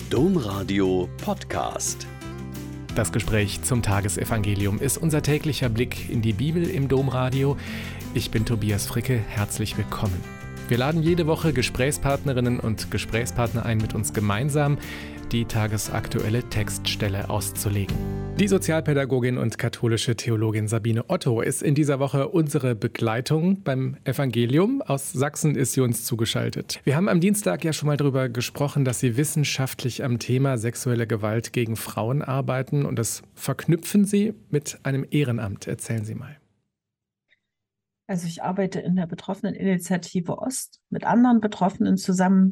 Domradio Podcast. Das Gespräch zum Tagesevangelium ist unser täglicher Blick in die Bibel im Domradio. Ich bin Tobias Fricke, herzlich willkommen. Wir laden jede Woche Gesprächspartnerinnen und Gesprächspartner ein, mit uns gemeinsam die tagesaktuelle Textstelle auszulegen. Die Sozialpädagogin und katholische Theologin Sabine Otto ist in dieser Woche unsere Begleitung beim Evangelium. Aus Sachsen ist sie uns zugeschaltet. Wir haben am Dienstag ja schon mal darüber gesprochen, dass Sie wissenschaftlich am Thema sexuelle Gewalt gegen Frauen arbeiten, und das verknüpfen Sie mit einem Ehrenamt. Erzählen Sie mal. Also ich arbeite in der Betroffeneninitiative Ost mit anderen Betroffenen zusammen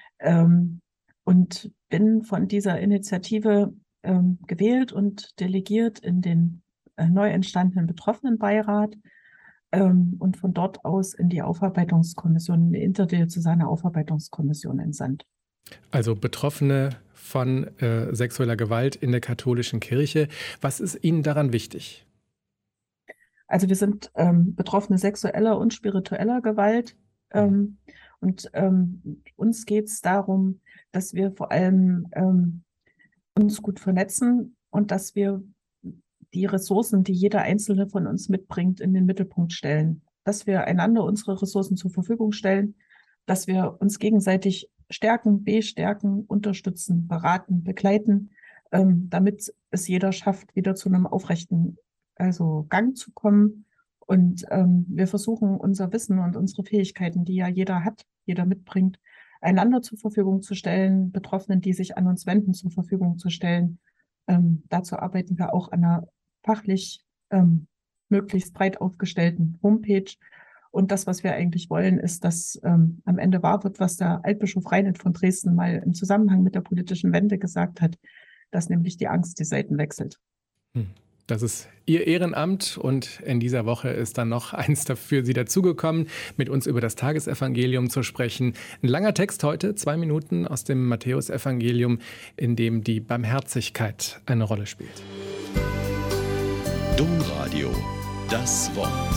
und bin von dieser Initiative gewählt und delegiert in den neu entstandenen Betroffenenbeirat und von dort aus in die Aufarbeitungskommission, in die interdiözesane Aufarbeitungskommission entsandt. Also Betroffene von sexueller Gewalt in der katholischen Kirche. Was ist Ihnen daran wichtig? Also wir sind Betroffene sexueller und spiritueller Gewalt und uns geht es darum, dass wir vor allem uns gut vernetzen und dass wir die Ressourcen, die jeder Einzelne von uns mitbringt, in den Mittelpunkt stellen. Dass wir einander unsere Ressourcen zur Verfügung stellen, dass wir uns gegenseitig stärken, bestärken, unterstützen, beraten, begleiten, damit es jeder schafft, wieder zu einem aufrechten Gang zu kommen. Und wir versuchen, unser Wissen und unsere Fähigkeiten, die ja jeder hat, jeder mitbringt, einander zur Verfügung zu stellen, Betroffenen, die sich an uns wenden, zur Verfügung zu stellen. Dazu arbeiten wir auch an einer fachlich möglichst breit aufgestellten Homepage. Und das, was wir eigentlich wollen, ist, dass am Ende wahr wird, was der Altbischof Reinhold von Dresden mal im Zusammenhang mit der politischen Wende gesagt hat, dass nämlich die Angst die Seiten wechselt. Das ist Ihr Ehrenamt, und in dieser Woche ist dann noch eins für Sie dazugekommen, mit uns über das Tagesevangelium zu sprechen. Ein langer Text heute, 2 Minuten aus dem Matthäusevangelium, in dem die Barmherzigkeit eine Rolle spielt. Domradio, das Wort.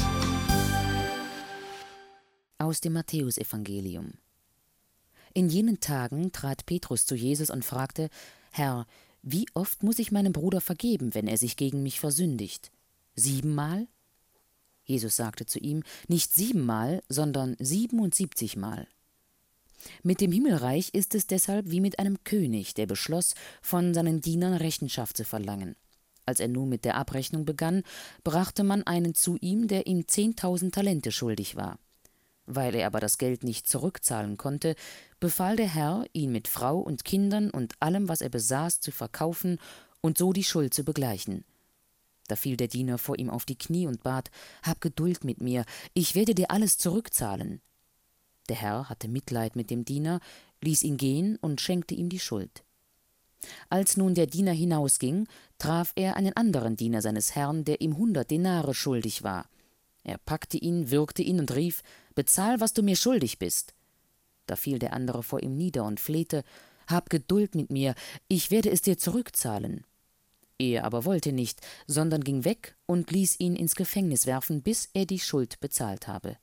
Aus dem Matthäusevangelium. In jenen Tagen trat Petrus zu Jesus und fragte: Herr, wie oft muss ich meinem Bruder vergeben, wenn er sich gegen mich versündigt? 7-mal? Jesus sagte zu ihm: Nicht 7-mal, sondern 77-mal. Mit dem Himmelreich ist es deshalb wie mit einem König, der beschloss, von seinen Dienern Rechenschaft zu verlangen. Als er nun mit der Abrechnung begann, brachte man einen zu ihm, der ihm 10.000 Talente schuldig war. Weil er aber das Geld nicht zurückzahlen konnte, befahl der Herr, ihn mit Frau und Kindern und allem, was er besaß, zu verkaufen und so die Schuld zu begleichen. Da fiel der Diener vor ihm auf die Knie und bat: Hab Geduld mit mir, ich werde dir alles zurückzahlen. Der Herr hatte Mitleid mit dem Diener, ließ ihn gehen und schenkte ihm die Schuld. Als nun der Diener hinausging, traf er einen anderen Diener seines Herrn, der ihm 100 Denare schuldig war. Er packte ihn, würgte ihn und rief: Bezahl, was du mir schuldig bist. Da fiel der andere vor ihm nieder und flehte: Hab Geduld mit mir, ich werde es dir zurückzahlen. Er aber wollte nicht, sondern ging weg und ließ ihn ins Gefängnis werfen, bis er die Schuld bezahlt habe.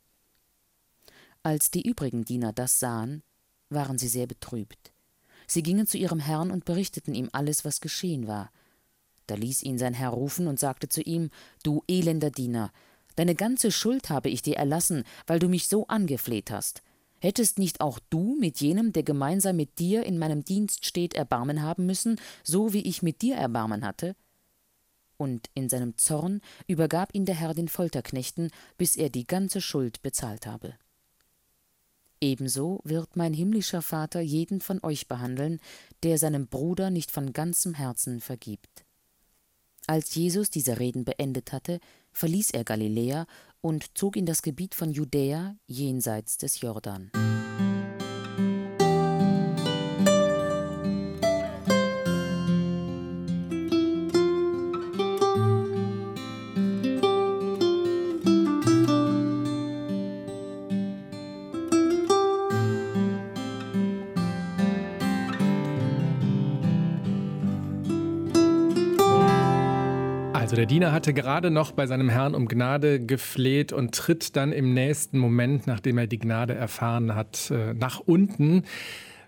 Als die übrigen Diener das sahen, waren sie sehr betrübt. Sie gingen zu ihrem Herrn und berichteten ihm alles, was geschehen war. Da ließ ihn sein Herr rufen und sagte zu ihm: Du elender Diener, deine ganze Schuld habe ich dir erlassen, weil du mich so angefleht hast. Hättest nicht auch du mit jenem, der gemeinsam mit dir in meinem Dienst steht, Erbarmen haben müssen, so wie ich mit dir Erbarmen hatte? Und in seinem Zorn übergab ihn der Herr den Folterknechten, bis er die ganze Schuld bezahlt habe. Ebenso wird mein himmlischer Vater jeden von euch behandeln, der seinem Bruder nicht von ganzem Herzen vergibt. Als Jesus diese Reden beendet hatte, verließ er Galiläa und zog in das Gebiet von Judäa jenseits des Jordan. Also der Diener hatte gerade noch bei seinem Herrn um Gnade gefleht und tritt dann im nächsten Moment, nachdem er die Gnade erfahren hat, nach unten.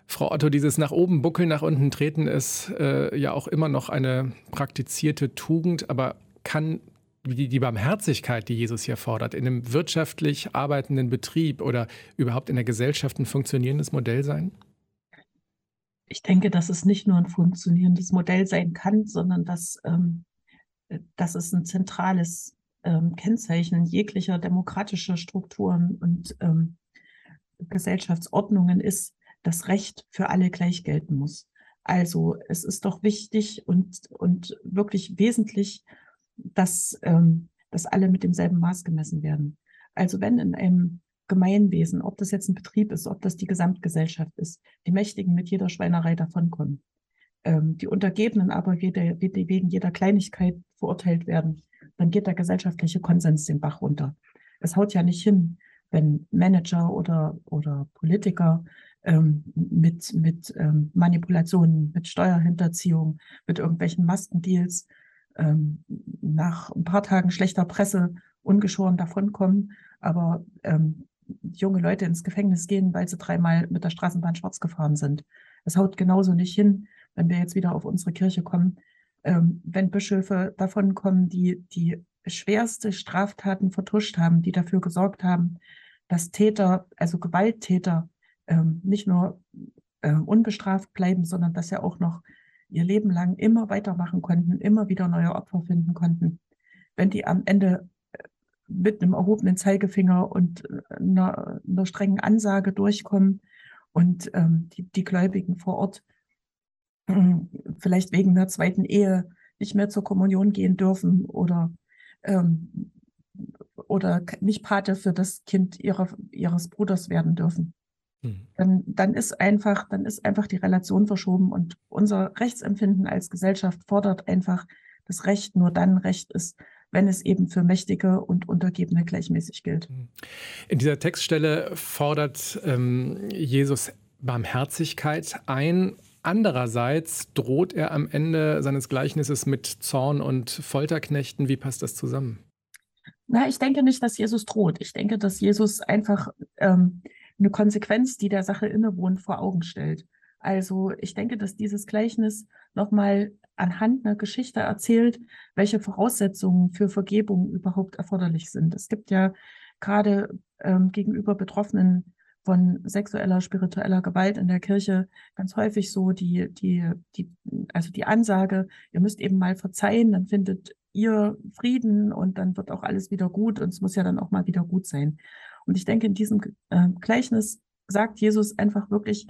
Frau Otto, dieses nach oben buckeln, nach unten treten ist ja auch immer noch eine praktizierte Tugend, aber kann die Barmherzigkeit, die Jesus hier fordert, in einem wirtschaftlich arbeitenden Betrieb oder überhaupt in der Gesellschaft ein funktionierendes Modell sein? Ich denke, dass es nicht nur ein funktionierendes Modell sein kann, sondern dass es ein zentrales Kennzeichen jeglicher demokratischer Strukturen und Gesellschaftsordnungen ist, dass Recht für alle gleich gelten muss. Also es ist doch wichtig und wirklich wesentlich, dass alle mit demselben Maß gemessen werden. Also wenn in einem Gemeinwesen, ob das jetzt ein Betrieb ist, ob das die Gesamtgesellschaft ist, die Mächtigen mit jeder Schweinerei davonkommen, die Untergebenen aber wegen jeder Kleinigkeit verurteilt werden, dann geht der gesellschaftliche Konsens den Bach runter. Es haut ja nicht hin, wenn Manager oder Politiker mit Manipulationen, mit Steuerhinterziehung, mit irgendwelchen Maskendeals nach ein paar Tagen schlechter Presse ungeschoren davonkommen, aber junge Leute ins Gefängnis gehen, weil sie 3-mal mit der Straßenbahn schwarz gefahren sind. Es haut genauso nicht hin, wenn wir jetzt wieder auf unsere Kirche kommen, wenn Bischöfe davonkommen, die schwerste Straftaten vertuscht haben, die dafür gesorgt haben, dass Täter, also Gewalttäter, nicht nur unbestraft bleiben, sondern dass sie auch noch ihr Leben lang immer weitermachen konnten, immer wieder neue Opfer finden konnten. Wenn die am Ende mit einem erhobenen Zeigefinger und einer strengen Ansage durchkommen und die Gläubigen vor Ort vielleicht wegen einer zweiten Ehe nicht mehr zur Kommunion gehen dürfen oder nicht Pate für das Kind ihres Bruders werden dürfen. Dann ist einfach die Relation verschoben und unser Rechtsempfinden als Gesellschaft fordert einfach, dass Recht nur dann Recht ist, wenn es eben für Mächtige und Untergebene gleichmäßig gilt. In dieser Textstelle fordert Jesus Barmherzigkeit ein. Andererseits droht er am Ende seines Gleichnisses mit Zorn und Folterknechten. Wie passt das zusammen? Na, ich denke nicht, dass Jesus droht. Ich denke, dass Jesus einfach eine Konsequenz, die der Sache innewohnt, vor Augen stellt. Also ich denke, dass dieses Gleichnis nochmal anhand einer Geschichte erzählt, welche Voraussetzungen für Vergebung überhaupt erforderlich sind. Es gibt ja gerade gegenüber Betroffenen von sexueller, spiritueller Gewalt in der Kirche ganz häufig so die Ansage, ihr müsst eben mal verzeihen, dann findet ihr Frieden und dann wird auch alles wieder gut und es muss ja dann auch mal wieder gut sein. Und ich denke, in diesem Gleichnis sagt Jesus einfach wirklich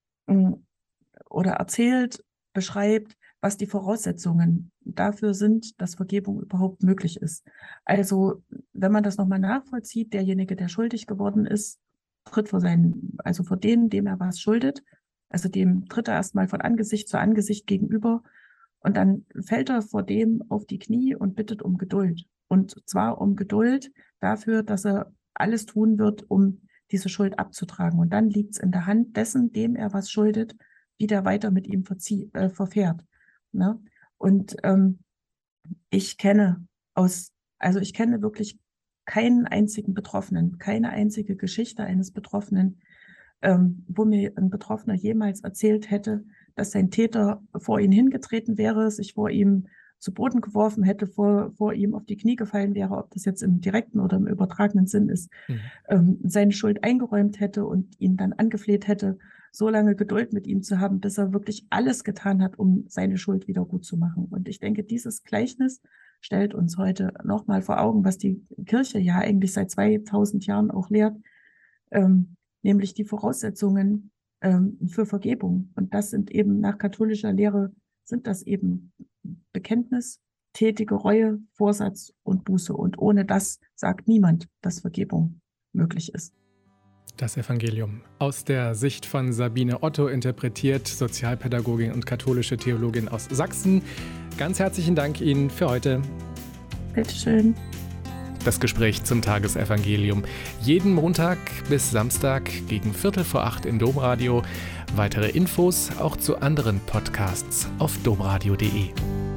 oder erzählt, beschreibt, was die Voraussetzungen dafür sind, dass Vergebung überhaupt möglich ist. Also, wenn man das nochmal nachvollzieht, derjenige, der schuldig geworden ist, tritt vor dem er was schuldet, also dem tritt er erstmal von Angesicht zu Angesicht gegenüber und dann fällt er vor dem auf die Knie und bittet um Geduld. Und zwar um Geduld dafür, dass er alles tun wird, um diese Schuld abzutragen. Und dann liegt es in der Hand dessen, dem er was schuldet, wie der weiter mit ihm verfährt. Ne? Und ich kenne wirklich keinen einzigen Betroffenen, keine einzige Geschichte eines Betroffenen, wo mir ein Betroffener jemals erzählt hätte, dass sein Täter vor ihn hingetreten wäre, sich vor ihm zu Boden geworfen hätte, vor ihm auf die Knie gefallen wäre, ob das jetzt im direkten oder im übertragenen Sinn ist, seine Schuld eingeräumt hätte und ihn dann angefleht hätte, so lange Geduld mit ihm zu haben, bis er wirklich alles getan hat, um seine Schuld wieder gut zu machen. Und ich denke, dieses Gleichnis stellt uns heute nochmal vor Augen, was die Kirche ja eigentlich seit 2000 Jahren auch lehrt, nämlich die Voraussetzungen für Vergebung. Und das sind eben nach katholischer Lehre, sind das eben Bekenntnis, tätige Reue, Vorsatz und Buße. Und ohne das sagt niemand, dass Vergebung möglich ist. Das Evangelium aus der Sicht von Sabine Otto, interpretiert, Sozialpädagogin und katholische Theologin aus Sachsen. Ganz herzlichen Dank Ihnen für heute. Bitteschön. Das Gespräch zum Tagesevangelium. Jeden Montag bis Samstag gegen 7:45 im Domradio. Weitere Infos auch zu anderen Podcasts auf domradio.de.